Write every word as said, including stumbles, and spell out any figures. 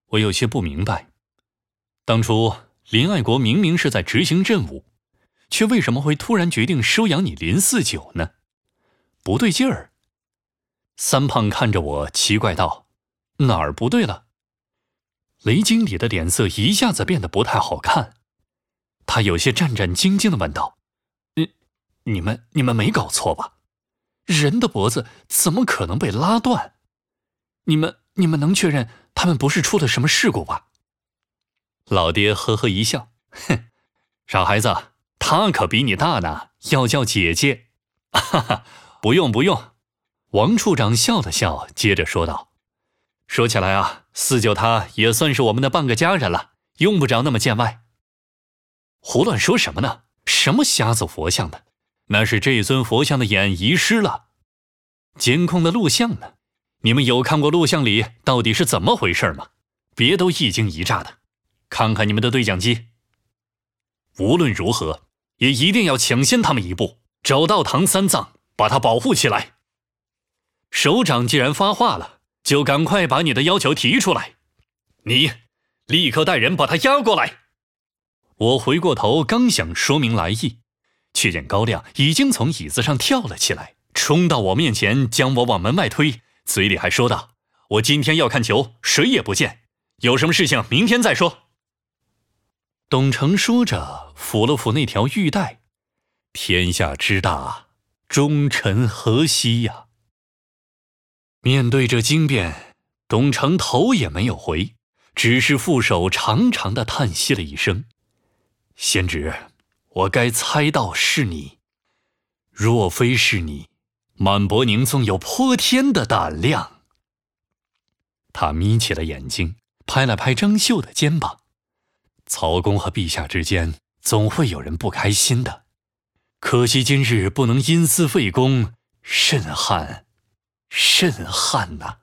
我有些不明白，当初林爱国明明是在执行任务，却为什么会突然决定收养你林四九呢？不对劲儿。三胖看着我奇怪道：哪儿不对了？雷经理的脸色一下子变得不太好看，他有些战战兢兢地问道：你你们你们没搞错吧？人的脖子怎么可能被拉断？你们你们能确认他们不是出了什么事故吧？老爹呵呵一笑，哼，傻孩子，他可比你大呢，要叫姐姐。哈哈，不用不用。王处长笑了笑，接着说道：说起来啊，四九他也算是我们的半个家人了，用不着那么见外。胡乱说什么呢？什么瞎子佛像的？那是这尊佛像的眼遗失了。监控的录像呢？你们有看过录像里到底是怎么回事吗？别都一惊一乍的，看看你们的对讲机。无论如何，也一定要抢先他们一步，找到唐三藏，把他保护起来。首长既然发话了，就赶快把你的要求提出来。你立刻带人把他押过来。我回过头刚想说明来意，却见高亮已经从椅子上跳了起来，冲到我面前将我往门外推，嘴里还说道：我今天要看球，谁也不见，有什么事情明天再说。董承说着抚了抚那条玉带，天下之大，忠臣何惜呀、啊。面对这惊变，董承头也没有回，只是负手长长的叹息了一声。贤侄，我该猜到是你，若非是你，满伯宁纵有泼天的胆量。他眯起了眼睛，拍了拍张绣的肩膀。曹公和陛下之间总会有人不开心的，可惜今日不能因私废公，甚憾甚憾呐、啊！